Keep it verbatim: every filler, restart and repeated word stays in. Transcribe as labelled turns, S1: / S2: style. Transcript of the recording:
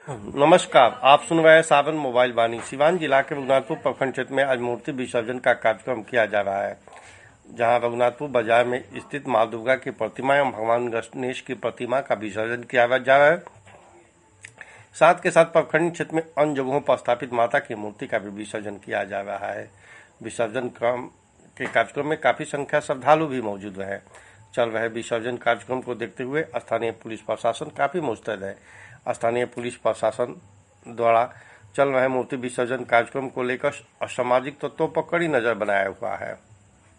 S1: नमस्कार, आप सुन रहे हैं सावन मोबाइल वाणी। सिवान जिला के रघुनाथपुर प्रखंड क्षेत्र में आज मूर्ति विसर्जन का कार्यक्रम किया जा रहा है, जहां रघुनाथपुर बाजार में स्थित मां दुर्गा की प्रतिमा एवं भगवान गणेश की प्रतिमा का विसर्जन किया जा रहा है। साथ के साथ प्रखंड क्षेत्र में अन्य जगहों पर स्थापित माता की मूर्ति का भी विसर्जन किया जा रहा है। विसर्जन क्रम के कार्यक्रम में काफी संख्या श्रद्धालु भी मौजूद रहे। चल रहे विसर्जन कार्यक्रम को देखते हुए स्थानीय पुलिस प्रशासन काफी मुस्तैद है। स्थानीय पुलिस प्रशासन द्वारा चल रहे मूर्ति विसर्जन कार्यक्रम को लेकर असामाजिक तत्वों पर कड़ी नजर बनाया हुआ है।